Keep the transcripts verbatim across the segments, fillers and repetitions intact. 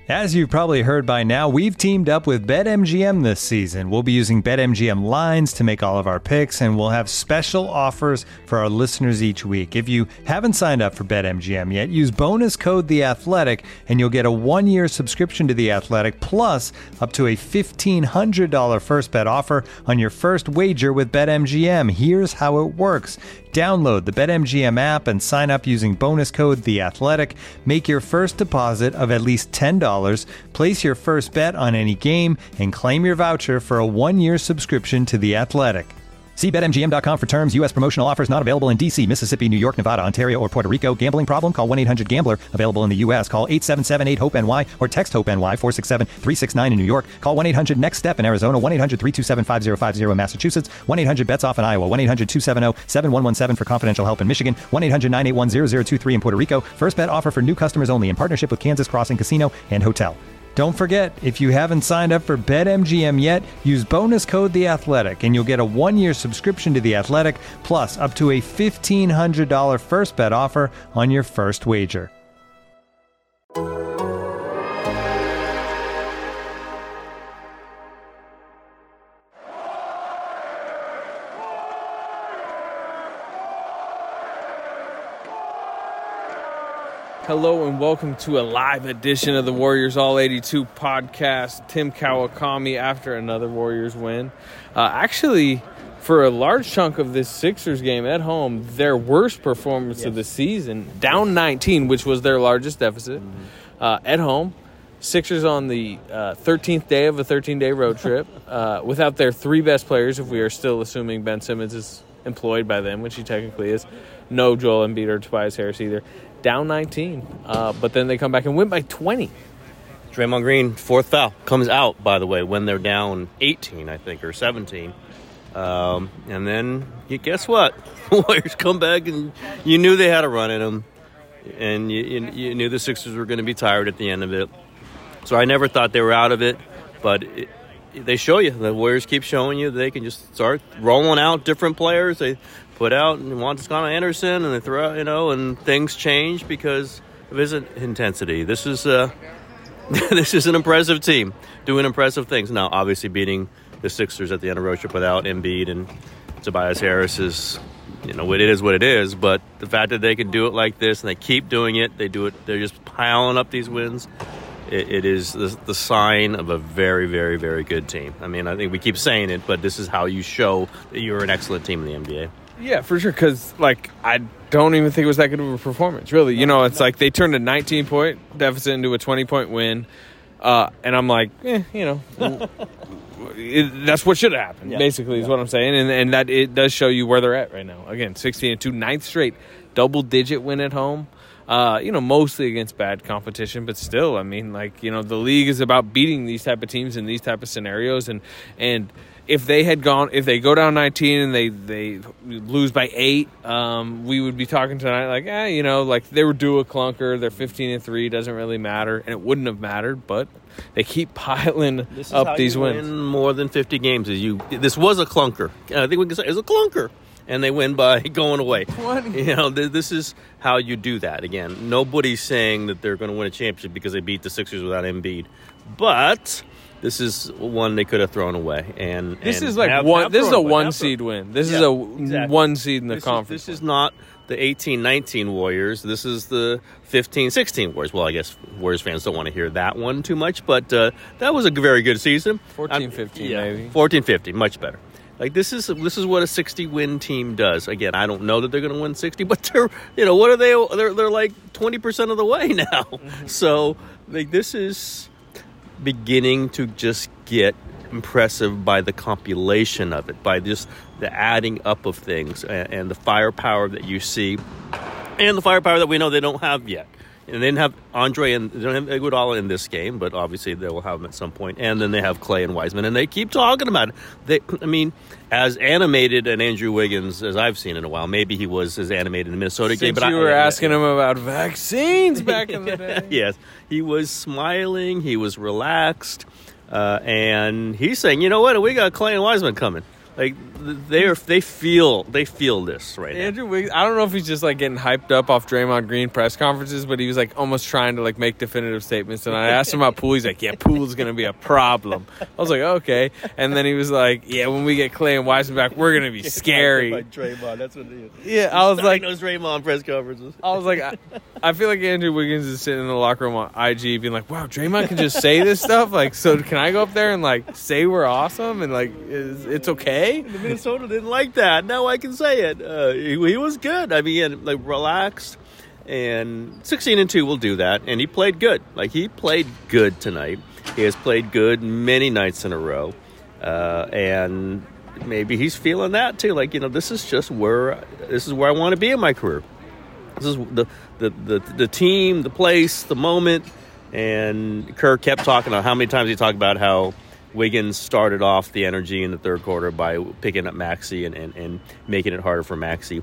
As you've probably heard by now, we've teamed up with BetMGM this season. We'll be using BetMGM lines to make all of our picks, and we'll have special offers for our listeners each week. If you haven't signed up for BetMGM yet, use bonus code The Athletic, and you'll get a one-year subscription to The Athletic, plus up to a fifteen hundred dollars first bet offer on your first wager with BetMGM. Here's how it works. Download the BetMGM app and sign up using bonus code The Athletic. Make your first deposit of at least ten dollars. Place your first bet on any game and claim your voucher for a one-year subscription to The Athletic. See Bet M G M dot com for terms. U S promotional offers not available in D C, Mississippi, New York, Nevada, Ontario, or Puerto Rico. Gambling problem? Call one eight hundred gambler. Available in the U S. Call eight seven seven eight hope N Y or text HOPE-NY four six seven three six nine in New York. Call one eight hundred next step in Arizona. one eight hundred three two seven five zero five zero in Massachusetts. one eight hundred bets off in Iowa. one eight hundred two seven zero seven one one seven for confidential help in Michigan. one eight hundred nine eight one zero zero two three in Puerto Rico. First bet offer for new customers only in partnership with Kansas Crossing Casino and Hotel. Don't forget, if you haven't signed up for BetMGM yet, use bonus code The Athletic, and you'll get a one-year subscription to The Athletic, plus up to a fifteen hundred dollars first bet offer on your first wager. Hello and welcome to a live edition of the Warriors All eighty-two podcast. Tim Kawakami after another Warriors win. Uh, actually, for a large chunk of this Sixers game at home, their worst performance yes. of the season, down nineteen, which was their largest deficit, mm-hmm. uh, at home. Sixers on the uh, thirteenth day of a thirteen-day road trip uh, without their three best players, if we are still assuming Ben Simmons is employed by them, which he technically is. No Joel Embiid or Tobias Harris either. Down nineteen, uh, but then they come back and win by twenty. Draymond Green, fourth foul, comes out, by the way, when they're down eighteen, I think, or seventeen. Um, and then, you guess what? Warriors come back, and you knew they had a run in them, and you, you, you knew the Sixers were going to be tired at the end of it. So I never thought they were out of it, but it, they show you. The Warriors keep showing you they can just start rolling out different players. They put out Juan Toscano Anderson, and they throw out, you know, and things change because of his intensity. This is uh, this is an impressive team doing impressive things. Now, obviously, beating the Sixers at the end of road trip without Embiid and Tobias Harris is, you know, it is what it is. But the fact that they can do it like this and they keep doing it, they do it. They're just piling up these wins. It, it is the, the sign of a very, very, very good team. I mean, I think we keep saying it, but this is how you show that you're an excellent team in the N B A. Yeah, for sure, because, like, I don't even think it was that good of a performance, really. You know, it's like they turned a nineteen-point deficit into a twenty-point win, uh, and I'm like, eh, you know, it, that's what should have happened, yeah. basically, is yeah. what I'm saying, and and that it does show you where they're at right now. Again, sixteen and two, ninth straight double-digit win at home. Uh, you know, mostly against bad competition, but still, I mean, like, you know, the league is about beating these type of teams in these type of scenarios, and and if they had gone, if they go down nineteen and they, they lose by eight, um, we would be talking tonight like, eh, you know, like they were due a clunker. They're fifteen and three, doesn't really matter, and it wouldn't have mattered. But they keep piling this is up how these you wins. Win more than fifty games. Is you? This was a clunker. I think we can say it was a clunker, and they win by going away. twenty You know, th- this is how you do that. Again, nobody's saying that they're going to win a championship because they beat the Sixers without Embiid, but this is one they could have thrown away. And this and is like have, one. have this is a away, one seed win. This yeah, is a exactly. one seed in the this conference. Is, this is not the eighteen nineteen Warriors. This is the fifteen sixteen Warriors. Well, I guess Warriors fans don't want to hear that one too much, but uh, that was a very good season. fourteen fifteen yeah, maybe. fourteen fifteen, much better. Like this is this is what a sixty win team does. Again, I don't know that they're going to win sixty, but they're you know what are they? They're they're like twenty percent of the way now. Mm-hmm. So like this is beginning to just get impressive by the compilation of it, by just the adding up of things and, and the firepower that you see, and the firepower that we know they don't have yet. And they didn't have Andre and they don't have Iguodala in this game, but obviously they will have him at some point. And then they have Clay and Wiseman, and they keep talking about it. They, I mean, as animated an Andrew Wiggins as I've seen in a while. Maybe he was as animated in the Minnesota Since game. But you I, were yeah, asking yeah. him about vaccines back in the day. Yes, he was smiling. He was relaxed. Uh, and he's saying, you know what? We got Clay and Wiseman coming. Like they are, they feel they feel this right now. Andrew Wiggins, I don't know if he's just like getting hyped up off Draymond Green press conferences, but he was like almost trying to like make definitive statements. And I asked him about Poole. He's like, "Yeah, Poole's gonna be a problem." I was like, "Okay." And then he was like, "Yeah, when we get Clay and Wiseman back, we're gonna be scary." Like Draymond, that's what he is. Yeah, I was like, those Draymond press conferences. I was like, I, I feel like Andrew Wiggins is sitting in the locker room on I G, being like, "Wow, Draymond can just say this stuff. Like, so can I go up there and like say we're awesome and like is, it's okay?" The Minnesota didn't like that. Now I can say it. Uh, he, he was good. I mean, like relaxed, and sixteen and two will do that. And he played good. Like he played good tonight. He has played good many nights in a row, uh, and maybe he's feeling that too. Like you know, this is just where this is where I want to be in my career. This is the the the, the team, the place, the moment. And Kerr kept talking about how many times he talked about how Wiggins started off the energy in the third quarter by picking up Maxey and, and, and making it harder for Maxey.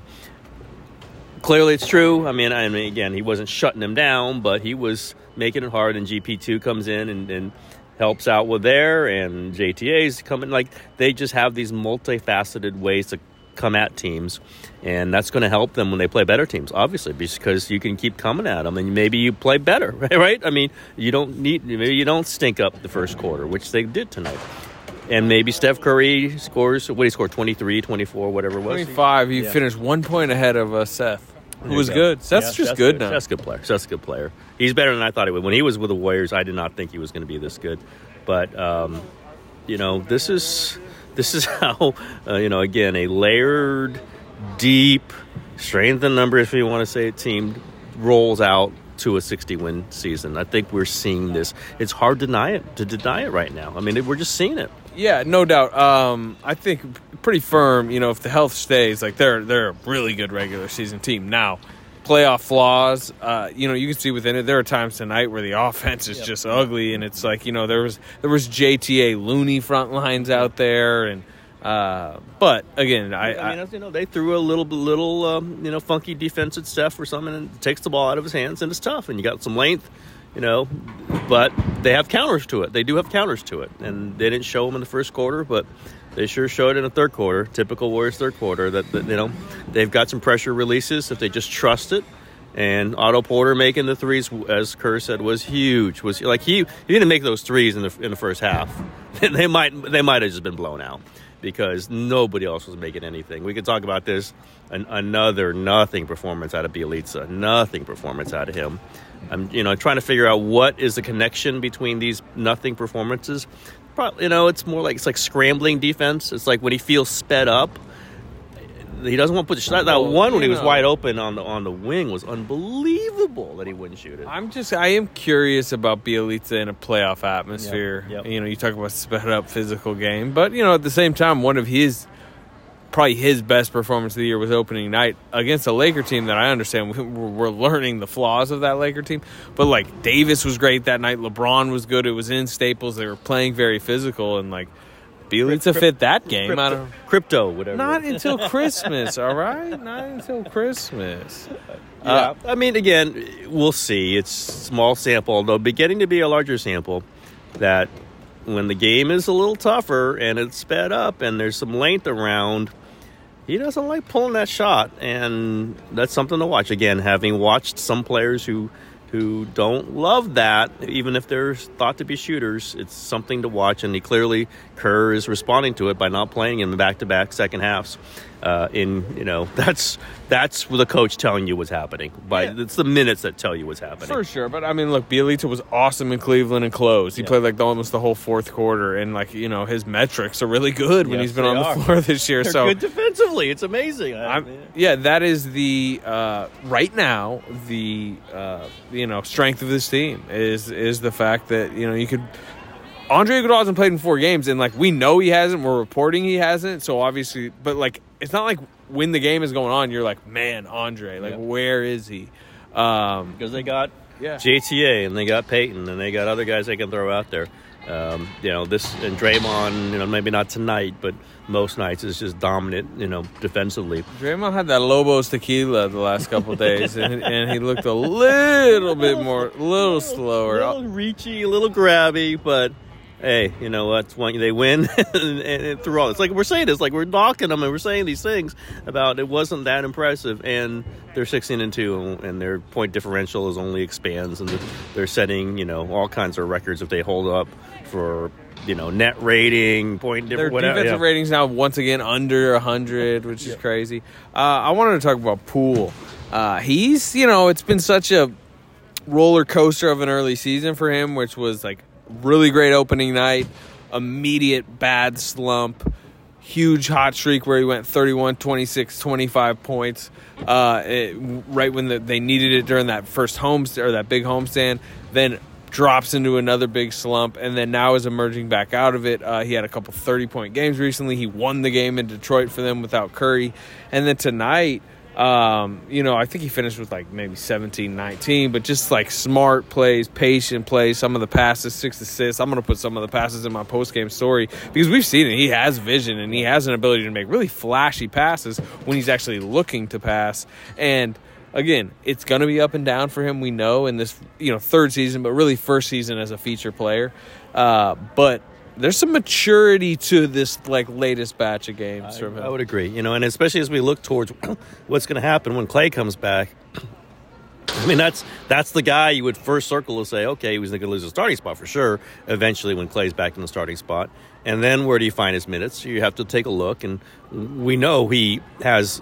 Clearly it's true. I mean, I mean, again, he wasn't shutting him down, but he was making it hard, and G P two comes in and, and helps out with there, and J T A's coming. Like, they just have these multifaceted ways to come at teams, and that's going to help them when they play better teams, obviously, because you can keep coming at them, and maybe you play better, right? I mean, you don't need, maybe you don't stink up the first quarter, which they did tonight. And maybe Steph Curry scores, what did he score, twenty-three, twenty-four, whatever it was? twenty-five. He yeah. finished one point ahead of uh, Seth, who There was you go. good. Seth's Yeah, just Seth's good now. Seth's a good player. Seth's a good player. He's better than I thought he would. When he was with the Warriors, I did not think he was going to be this good. But, um, you know, this is this is how, uh, you know, again, a layered, deep, strength in numbers, if you want to say it, team rolls out to a sixty-win season. I think we're seeing this. It's hard to deny it, to deny it right now. I mean, we're just seeing it. Yeah, no doubt. Um, I think pretty firm, you know, if the health stays, like they're they're a really good regular season team. Now, playoff flaws, uh, you know, you can see within it. There are times tonight where the offense is yep. just ugly, and it's like, you know, there was there was J T A Looney front lines out there, and uh, but again, I, I mean, I, you know, they threw a little little um, you know, funky defense at Steph or something, and it takes the ball out of his hands, and it's tough, and you got some length. You know, but they have counters to it. They do have counters to it. And they didn't show them in the first quarter, but they sure showed it in the third quarter, typical Warriors third quarter, that, that, you know, they've got some pressure releases if they just trust it. And Otto Porter making the threes, as Kerr said, was huge. Was like he, he didn't make those threes in the in the first half. they might they might have just been blown out because nobody else was making anything. We could talk about this. An, another nothing performance out of Bjelica. Nothing performance out of him. I'm, you know, trying to figure out what is the connection between these nothing performances. Probably, you know, it's more like it's like scrambling defense. It's like when he feels sped up, he doesn't want to put the shot. That one when he was wide open on the on the wing was unbelievable that he wouldn't shoot it. I'm just I am curious about Bjelica in a playoff atmosphere. Yep, yep. You know, you talk about sped up physical game, but you know, at the same time, one of his probably his best performance of the year was opening night against a Laker team that I understand we're learning the flaws of that Laker team. But, like, Davis was great that night. LeBron was good. It was in Staples. They were playing very physical. And, like, Bjelica fit that game. Crypto, I don't, crypto, whatever. Not until Christmas, all right? Not until Christmas. Yeah. Uh, I mean, again, we'll see. It's small sample, though beginning to be a larger sample, that when the game is a little tougher and it's sped up and there's some length around, he doesn't like pulling that shot, and that's something to watch. Again, having watched some players who who don't love that, even if they're thought to be shooters, it's something to watch, and he clearly, Kerr is responding to it by not playing him in back-to-back second halves. Uh, in, you know, that's that's the coach telling you what's happening. By yeah. It's the minutes that tell you what's happening. For sure, but I mean, look, Bjelica was awesome in Cleveland and closed. He yeah. played like the, almost the whole fourth quarter, and like, you know, his metrics are really good when yes, he's been on are. the floor this year. They're so good defensively. It's amazing. I'm, yeah, that is the uh, right now the uh, you know strength of this team is is the fact that, you know, you could. Andre Iguodala hasn't played in four games, and like we know he hasn't. We're reporting he hasn't. So obviously, but like it's not like when the game is going on, you're like, man, Andre, like yep. where is he? Um, because they got yeah. J T A and they got Peyton and they got other guys they can throw out there. Um, you know, this and Draymond, you know, maybe not tonight, but most nights is just dominant, you know, defensively. Draymond had that Lobos tequila the last couple of days, and, and he looked a little bit more, a little slower. A little reachy, a little grabby, but hey, you know what? When they win, and, and through all, it's like we're saying this, like we're knocking them, and we're saying these things about it wasn't that impressive, and they're sixteen and two, and their point differential is only expands, and they're setting, you know, all kinds of records if they hold up for, you know, net rating, point difference, Their whatever. defensive Yeah. ratings now once again under one hundred, which is yeah. crazy. Uh, I wanted to talk about Poole. Uh, he's, you know, it's been such a roller coaster of an early season for him, which was like really great opening night, immediate bad slump, huge hot streak where he went thirty-one, twenty-six, twenty-five points uh, it, right when the, they needed it during that first home or that big homestand, then drops into another big slump, and then now is emerging back out of it. Uh, he had a couple thirty-point games recently. He won the game in Detroit for them without Curry. And then tonight, um, you know, I think he finished with like maybe seventeen, nineteen, but just like smart plays, patient plays, some of the passes, six assists. I'm going to put some of the passes in my post-game story because we've seen it. He has vision, and he has an ability to make really flashy passes when he's actually looking to pass. And again, it's going to be up and down for him, we know, in this, you know, third season, but really first season as a feature player. Uh, but there's some maturity to this, like, latest batch of games I, from him. I would agree. You know, and especially as we look towards what's going to happen when Clay comes back. I mean, that's that's the guy you would first circle to say, okay, he was going to lose his starting spot for sure eventually when Clay's back in the starting spot. And then where do you find his minutes? You have to take a look. And we know he has,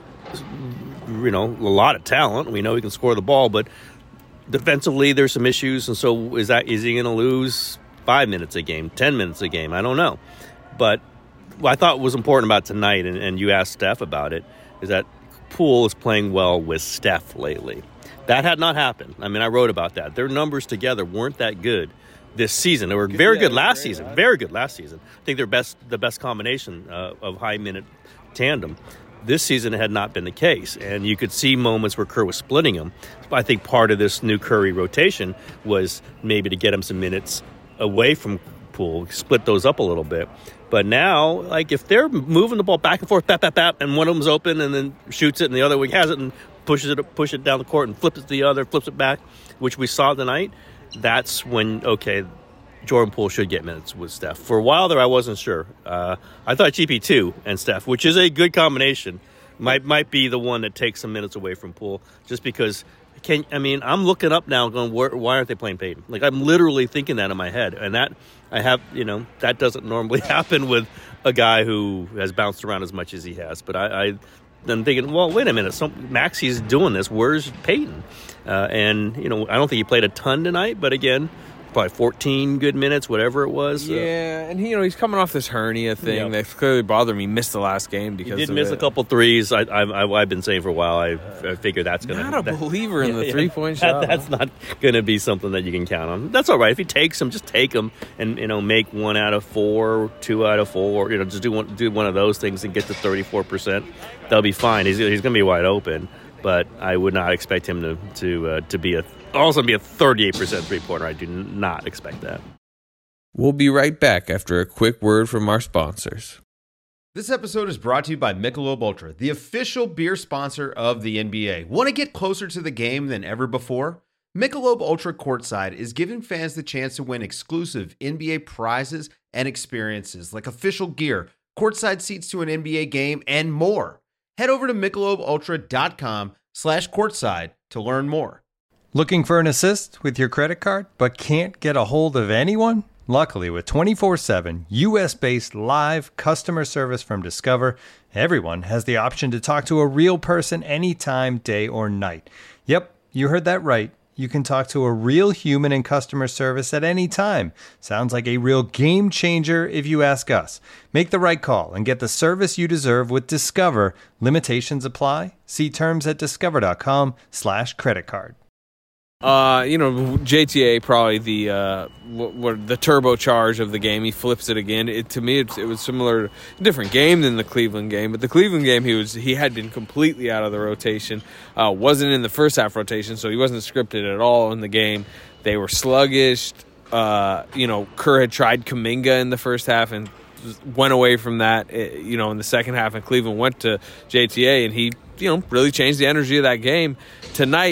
you know, a lot of talent. We know he can score the ball, but defensively there's some issues. And so is that is he going to lose five minutes a game, ten minutes a game? I don't know. But what I thought was important about tonight, and, and you asked Steph about it, is that Poole is playing well with Steph lately. That had not happened. I mean, I wrote about that. Their numbers together weren't that good this season. They were very good last season. Very good last season. I think they're best the best combination uh, of high-minute tandem. This season it had not been the case, and you could see moments where Kerr was splitting them. I think part of this new Curry rotation was maybe to get him some minutes away from Poole, split those up a little bit. But now, like, if they're moving the ball back and forth, bap, bap, bap, and one of them's open and then shoots it and the other one has it and pushes it push it down the court and flips it to the other, flips it back, which we saw tonight, that's when, okay, Jordan Poole should get minutes with Steph. For a while there, I wasn't sure. Uh, I thought G P two and Steph, which is a good combination, might might be the one that takes some minutes away from Poole, just because, can I mean, I'm looking up now going, why aren't they playing Payton? Like, I'm literally thinking that in my head. And that, I have, you know, that doesn't normally happen with a guy who has bounced around as much as he has. But I, I I'm thinking, well, wait a minute, some, Maxi's doing this. Where's Payton? Uh, and, you know, I don't think he played a ton tonight, but again, probably fourteen good minutes, whatever it was. Yeah, uh, and he, you know, he's coming off this hernia thing yeah. that's clearly bothered me. He missed the last game because he did of miss it. a couple threes. I, I, I've been saying for a while. I, I figure that's going to not a that, believer in the yeah, three point that, shot. That's not going to be something that you can count on. That's all right. If he takes them, just take them and, you know, make one out of four, two out of four. You know, just do one do one of those things and get to thirty-four percent. They'll be fine. He's he's going to be wide open, but I would not expect him to to uh, to be a also be a thirty-eight percent three pointer. I do not expect that. We'll be right back after a quick word from our sponsors. This episode is brought to you by Michelob Ultra, the official beer sponsor of the N B A. Want to get closer to the game than ever before? Michelob Ultra Courtside is giving fans the chance to win exclusive N B A prizes and experiences like official gear, courtside seats to an N B A game, and more. Head over to michelobultra.com slash courtside to learn more. Looking for an assist with your credit card but can't get a hold of anyone? Luckily, with twenty-four seven U S-based live customer service from Discover, everyone has the option to talk to a real person anytime, day or night. Yep, you heard that right. You can talk to a real human in customer service at any time. Sounds like a real game changer if you ask us. Make the right call and get the service you deserve with Discover. Limitations apply. See terms at discover.com slash credit card. Uh, you know, J T A probably the uh, what, what the turbocharge of the game. He flips it again. It, to me, it, it was similar, different game than the Cleveland game. But the Cleveland game, he was he had been completely out of the rotation. Uh, wasn't in the first half rotation, so he wasn't scripted at all in the game. They were sluggish. Uh, you know, Kerr had tried Kuminga in the first half and went away from that. You know, in the second half, and Cleveland went to J T A, and he, you know, really changed the energy of that game. Tonight,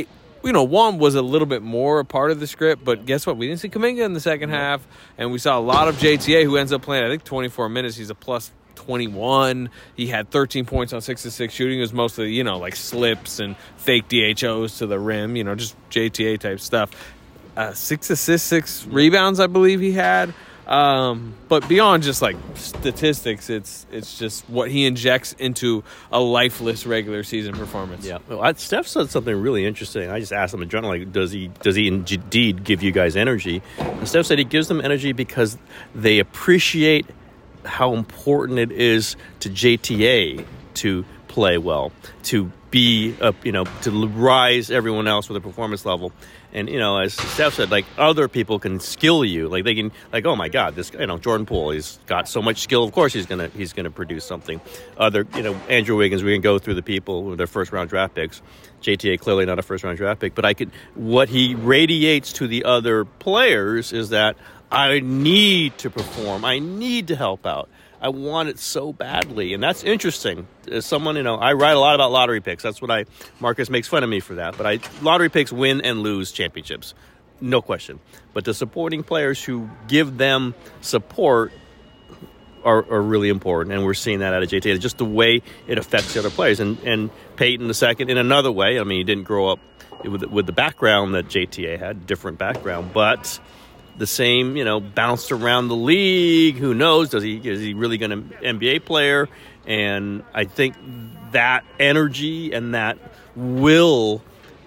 you know, Juan was a little bit more a part of the script, but guess what? We didn't see Kuminga in the second half, and we saw a lot of J T A, who ends up playing, I think, twenty-four minutes. He's a plus twenty-one. He had thirteen points on six to six shooting. It was mostly, you know, like slips and fake D H Os to the rim, you know, just J T A type stuff. Uh, six assists, six rebounds, I believe he had. Um, but beyond just like statistics, it's it's just what he injects into a lifeless regular season performance. Yeah, well, I, Steph said something really interesting. I just asked him in general, like, does he does he indeed give you guys energy? And Steph said he gives them energy because they appreciate how important it is to J T A to play well, to be up, you know, to rise everyone else with a performance level. And, you know, as Steph said, like, other people can skill you. Like, they can, like, oh, my God, this, you know, Jordan Poole, he's got so much skill. Of course he's going to he's gonna produce something. Other, you know, Andrew Wiggins, we can go through the people with their first-round draft picks. J T A, clearly not a first-round draft pick. But I could, what he radiates to the other players is that I need to perform. I need to help out. I want it so badly. And that's interesting. As someone, you know, I write a lot about lottery picks. That's what I, Marcus makes fun of me for that. But I, lottery picks win and lose championships. No question. But the supporting players who give them support are, are really important. And we're seeing that out of J T A. Just the way it affects the other players. And, and Peyton the second in another way. I mean, he didn't grow up with, with the background that J T A had, different background. But the same, you know, bounced around the league. Who knows? Does he is he really going to N B A player? And I think that energy and that will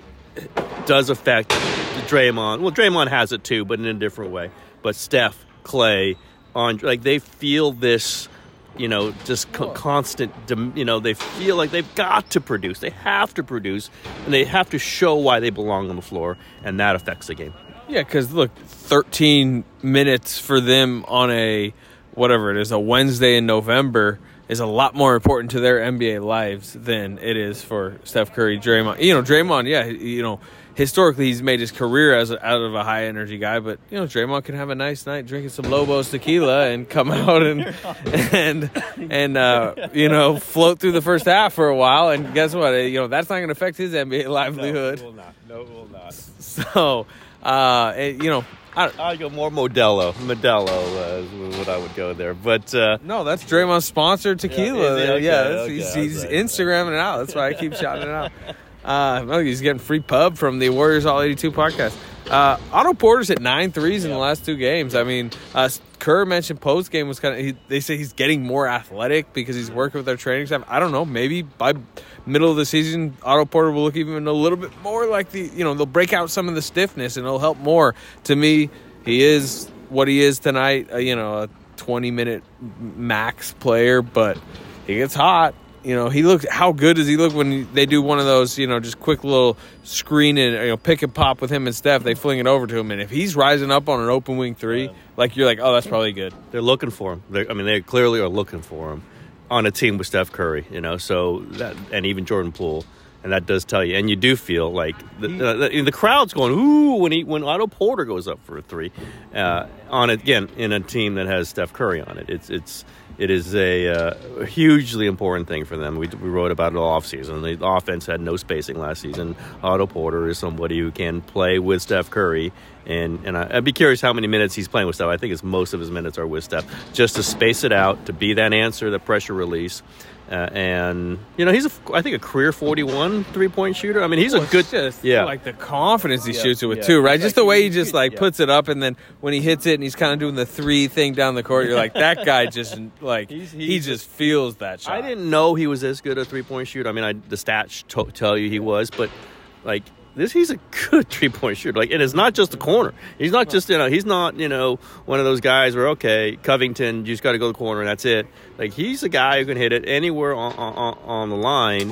does affect Draymond. Well, Draymond has it too, but in a different way. But Steph, Clay, Andre, like they feel this, you know, just co- constant, you know, they feel like they've got to produce. They have to produce, and they have to show why they belong on the floor, and that affects the game. Yeah, because, look, thirteen minutes for them on a, whatever it is, a Wednesday in November is a lot more important to their N B A lives than it is for Steph Curry, Draymond. You know, Draymond, yeah, you know, historically he's made his career as a, out of a high-energy guy, but, you know, Draymond can have a nice night drinking some Lobos tequila and come out and, and, and uh, you know, float through the first half for a while, and guess what? You know, that's not going to affect his N B A livelihood. No, it will not. No, it will not. So... Uh, it, you know, I, I'd go more Modelo. Modelo uh, is what I would go there. But uh, no, that's Draymond's sponsored tequila. Yeah, Yeah, okay, yeah okay, he's, okay, he's okay. Instagramming it out. That's why I keep shouting it out. Uh, well, he's getting free pub from the Warriors All eighty-two podcast. Uh, Otto Porter's hit nine threes in yeah. the last two games. I mean, uh, Kerr mentioned post game was kind of. He, they say he's getting more athletic because he's working with their training staff. I don't know. Maybe by middle of the season, Otto Porter will look even a little bit more like the. You know, they'll break out some of the stiffness and it'll help more. To me, he is what he is tonight. Uh, you know, a twenty minute max player, but he gets hot. You know, he looks. How good does he look when they do one of those, you know, just quick little screen and, you know, pick and pop with him and Steph? They fling it over to him, and if he's rising up on an open wing three, like you're like, oh, that's probably good. They're looking for him. They're, I mean, they clearly are looking for him on a team with Steph Curry. You know, so that, and even Jordan Poole, and that does tell you. And you do feel like the the, the crowd's going ooh when he when Otto Porter goes up for a three, uh, on it again in a team that has Steph Curry on it. It's it's. It is a uh, hugely important thing for them. We, we wrote about it all offseason. The offense had no spacing last season. Otto Porter is somebody who can play with Steph Curry. And, and I, I'd be curious how many minutes he's playing with Steph. I think it's most of his minutes are with Steph. Just to space it out, to be that answer, the pressure release. Uh, and, you know, he's, a, I think, a career forty-one three-point shooter. I mean, he's well, a good... just, yeah. Like the confidence he yeah, shoots it with, yeah. too, right? It's Just like the way he- he just, he- like, yeah. puts it up, and then when he hits it and he's kind of doing the three thing down the court, you're like, that guy just, like, He's- he he's- just feels that shot. I didn't know he was as good a three-point shooter. I mean, I, the stats to- tell you he was, but, like... This he's a good three-point shooter. Like, and it's not just the corner. He's not just, you know, he's not, you know, one of those guys where, okay, Covington, you just got to go to the corner and that's it. Like, he's a guy who can hit it anywhere on, on, on the line,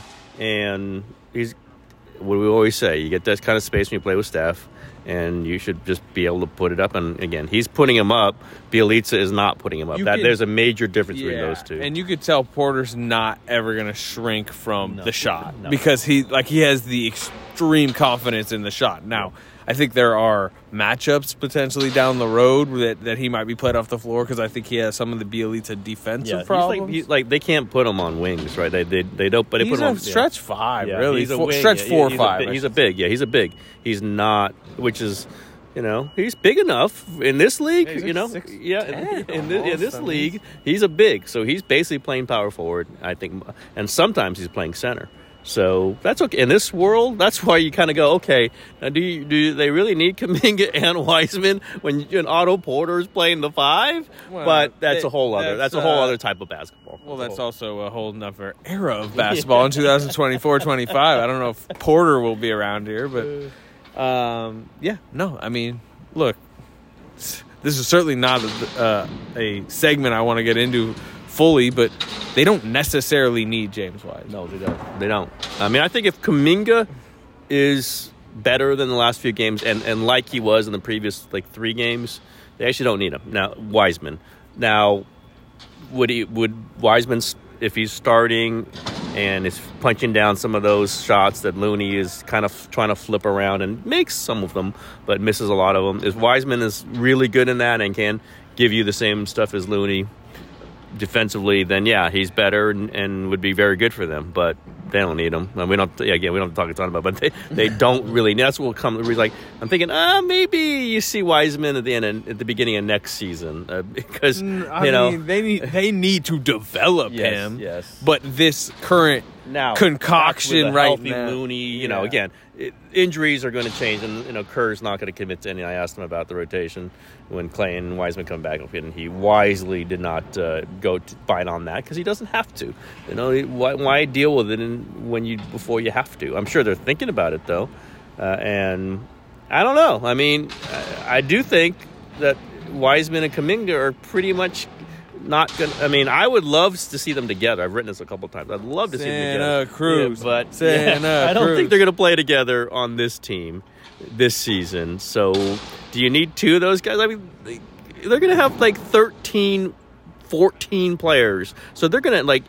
and he's, what do we always say, you get that kind of space when you play with Steph, and you should just be able to put it up. And, again, he's putting him up. Bielitsa is not putting him up. You That can- There's a major difference Yeah, between those two. and you could tell Porter's not ever going to shrink from No. the shot No. because he, like, he has the extreme confidence in the shot. Now, I think there are matchups potentially down the road that, that he might be played off the floor because I think he has some of the Bielitsa defensive yeah, problems. He's like, he's like they can't put him on wings, right? They they, they don't. But they he's put him a on stretch yeah. five, yeah, really. He's a four, wing, stretch yeah, four he's or five. A, he's a big, yeah. He's a big. He's not, which is. You know, he's big enough in this league. Yeah, you know, six, yeah, ten, in, in this, in this I mean. league, he's a big. So he's basically playing power forward, I think, and sometimes he's playing center. So that's okay. In this world, that's why you kind of go, okay, now do you, do they really need Kuminga and Wiseman when an Otto Porter is playing the five? Well, but that's it, a whole other. that's, That's, a whole uh, other type of basketball. Well, that's also a whole nother era of basketball in twenty twenty-four twenty-five. I don't know if Porter will be around here, but um, yeah, no, I mean, look, this is certainly not a, uh, a segment I want to get into fully, but they don't necessarily need James Wiseman. No, they don't. They don't. I mean, I think if Kuminga is better than the last few games and, and like he was in the previous, like, three games, they actually don't need him. Now, Wiseman. Now, would he would Wiseman, if he's starting and is punching down some of those shots that Looney is kind of trying to flip around and makes some of them, but misses a lot of them, is Wiseman is really good in that and can give you the same stuff as Looney defensively, then yeah, he's better and, and would be very good for them. But they don't need him. And we don't. Again, we don't talk a ton about, it, but they, they don't really. That's what will come. Like I'm thinking, ah, uh, maybe you see Wiseman at the end, at the beginning of next season, uh, because I you know mean, they need they need to develop yes, him. Yes, but this current now concoction with a right healthy now, Looney, you yeah. know, again, it, injuries are going to change, and you know, Kerr's not going to commit to any. I asked him about the rotation when Clay and Wiseman come back, and he wisely did not uh, go to bite on that because he doesn't have to. You know, why, why deal with it in, when you before you have to? I'm sure they're thinking about it though, uh, and I don't know. I mean, I, I do think that Wiseman and Kuminga are pretty much. Not gonna. I mean, I would love to see them together. I've written this a couple of times. I'd love to see them together. Santa Cruz, yeah, but Santa yeah, I don't Cruz. think they're going to play together on this team this season. So, do you need two of those guys? I mean, they, they're going to have like thirteen, fourteen players. So they're going to like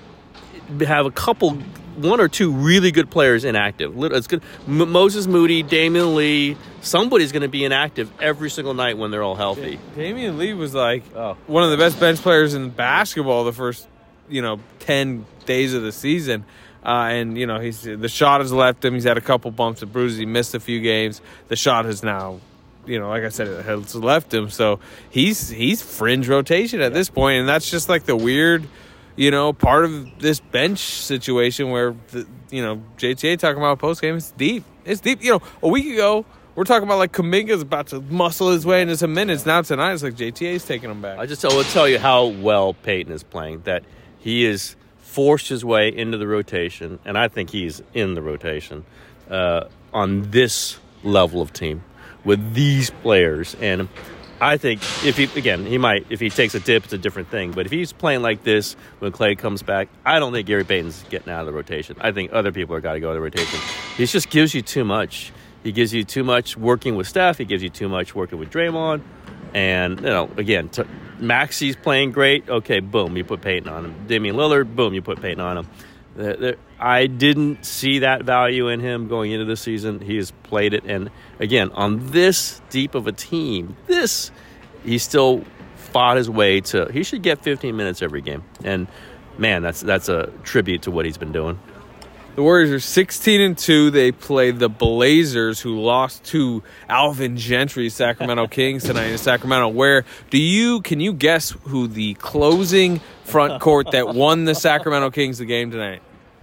have a couple, one or two really good players inactive. It's good. M- Moses Moody, Damian Lee. Somebody's going to be inactive every single night when they're all healthy. Damian Lee was like oh. one of the best bench players in basketball the first, you know, ten days of the season. Uh, and, you know, he's the shot has left him. He's had a couple bumps and bruises. He missed a few games. The shot has now, you know, like I said, it has left him. So he's he's fringe rotation at yeah. this point. And that's just like the weird, you know, part of this bench situation where, the, you know, J T A talking about post game. It's deep. It's deep. You know, a week ago, we're talking about like Kuminga's about to muscle his way into some minutes. Now tonight, it's like J T A's taking him back. I just I will tell you how well Peyton is playing. That he has forced his way into the rotation, and I think he's in the rotation uh, on this level of team with these players. And I think if he again he might if he takes a dip, it's a different thing. But if he's playing like this when Clay comes back, I don't think Gary Payton's getting out of the rotation. I think other people are got to go to the rotation. He just gives you too much. He gives you too much working with Steph. He gives you too much working with Draymond. And, you know, again, t- Maxi's playing great. Okay, boom, you put Peyton on him. Damian Lillard, boom, you put Peyton on him. They're, they're, I didn't see that value in him going into the season. He has played it. And, again, on this deep of a team, this, he still fought his way to – he should get fifteen minutes every game. And, man, that's that's a tribute to what he's been doing. The Warriors are sixteen and two. They play the Blazers, who lost to Alvin Gentry's Sacramento Kings tonight in Sacramento. Where do you can you guess who the closing front court that won the Sacramento Kings the game tonight?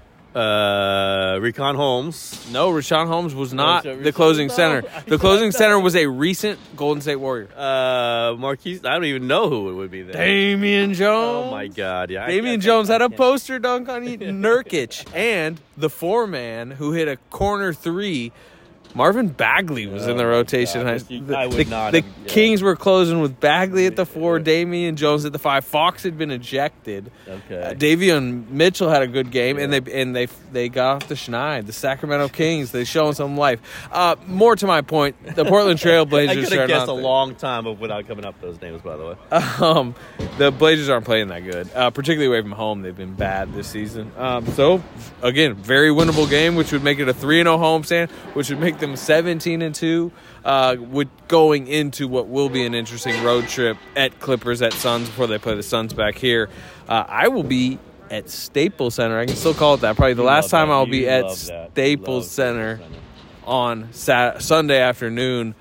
Uh, Richaun Holmes. No, Richaun Holmes was not Oh, the closing no. center. The closing center was a recent Golden State Warrior. Uh, Marquise. I don't even know who it would be there. Damian Jones. Oh my God! Yeah, Damian I, I, Jones I, had a can't. poster dunk on Nurkic, and the four-man who hit a corner three. Marvin Bagley was Oh in the rotation. God. I, You- the I would the, not the have- yeah. Kings were closing with Bagley at the four, Damian Jones at the five. Fox had been ejected. Okay. Uh, Davion Mitchell had a good game, and they and they they got off the schneid. The Sacramento Kings, they showing some life. Uh, more to my point, the Portland Trail I Blazers could are have guessed not a the- long time of without coming up with those names. By the way, Um, the Blazers aren't playing that good, uh, particularly away from home. They've been bad this season. Um, so, again, very winnable game, which would make it a three and oh homestand, which would make them seventeen and two, uh, with going into what will be an interesting road trip at Clippers at Suns before they play the Suns back here. Uh, I will be at Staples Center. I can still call it that. Probably the You last love time that. I'll You be at love that. Staples Love Center, Staples Center. on Sat- Sunday afternoon.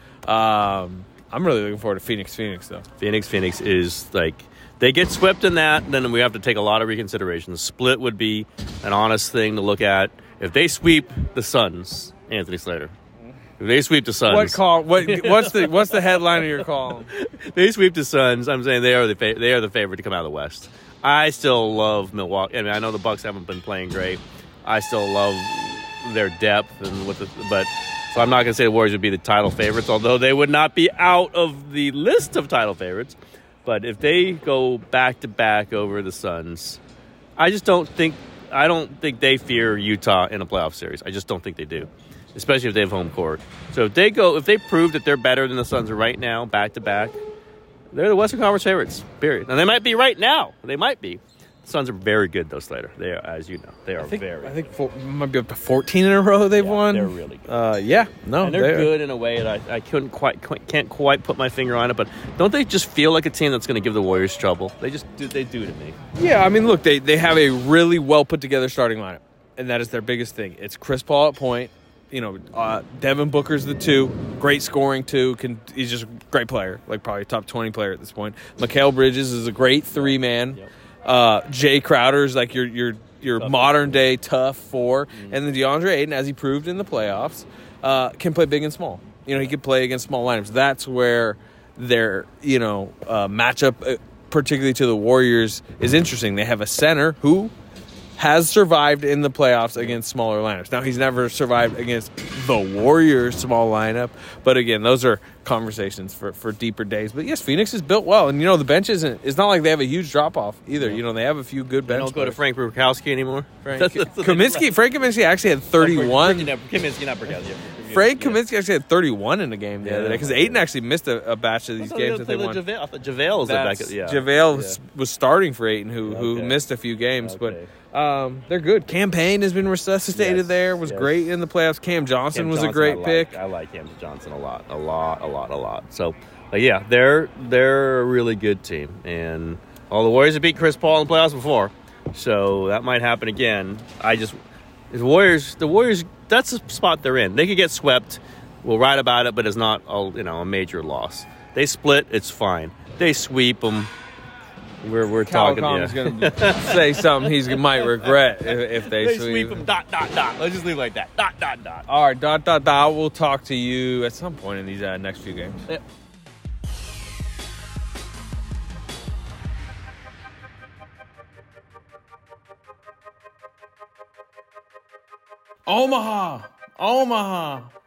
Um, I'm really looking forward to Phoenix, Phoenix, though. Phoenix, Phoenix is like, they get swept in that, then we have to take a lot of reconsideration. The split would be an honest thing to look at. If they sweep the Suns, Anthony Slater, if they sweep the Suns, What call? What? What's the What's the headline of your call? they sweep the Suns, I'm saying they are the fa- they are the favorite to come out of the West. I still love Milwaukee. I mean, I know the Bucks haven't been playing great. I still love their depth and what the, but so I'm not going to say the Warriors would be the title favorites, although they would not be out of the list of title favorites. But if they go back to back over the Suns, I just don't think I don't think they fear Utah in a playoff series. I just don't think they do, especially if they have home court. So if they go, if they prove that they're better than the Suns right now, back to back, they're the Western Conference favorites. Period. And they might be right now. They might be. The Suns are very good, though, Slater. They are, as you know, they are I think, very. I think four, might be up to fourteen in a row they've Yeah, won. they're really good. Uh, yeah, no, and they're, good in a way that I, I couldn't quite can't quite put my finger on it. But don't they just feel like a team that's going to give the Warriors trouble? They just do. They do to me. Yeah, I mean, look, they they have a really well put together starting lineup, and that is their biggest thing. It's Chris Paul at point. You know, uh, Devin Booker's the two. Great scoring two. Can he's just a great player, like probably top twenty player at this point. Mikal Bridges is a great three man. Yep. Uh, Jay Crowder's like your your your Tough modern day tough four, mm-hmm. and then DeAndre Ayton, as he proved in the playoffs, uh, can play big and small. You know, he can play against small lineups. That's where their you know uh, matchup, uh, particularly to the Warriors, is interesting. They have a center who has survived in the playoffs against smaller lineups. Now, he's never survived against the Warriors' small lineup. But, again, those are conversations for, for deeper days. But, yes, Phoenix is built well. And, you know, the bench isn't – it's not like they have a huge drop-off either. Yeah. You know, they have a few good They bench don't go to players. Frank Rukowski anymore. Frank That's- that's what they Kaminsky, left. Frank Kaminsky actually had thirty-one. Kaminsky, not Rukowski. Frank Yeah. Kaminsky actually had thirty-one in the game the Yeah. other day because Ayton actually missed a, a batch of these I thought games they that they played won. JaVale. I thought JaVale was the That's, back. Yeah. JaVale was, Yeah. was starting for Ayton, who who Okay. missed a few games, Okay. but um, they're good. Campaign has been resuscitated Yes, there. Was yes. great in the playoffs. Cam Johnson Cam was Johnson, a great I like. pick. I like Cam Johnson a lot, a lot, a lot, a lot. So, but yeah, they're they're a really good team, and all the Warriors have beat Chris Paul in the playoffs before, so that might happen again. I just the Warriors, the Warriors, that's the spot they're in. They could get swept. We'll write about it, but it's not a, you know a major loss. They split, it's fine. They sweep them. We're we're talking. Yeah. is going to say something he might regret if, if they, They sweep. sweep them. Dot dot dot. Let's just leave it like that. Dot dot dot. All right, dot dot dot. We'll talk to you at some point in these uh, next few games. Yeah. Omaha, Omaha.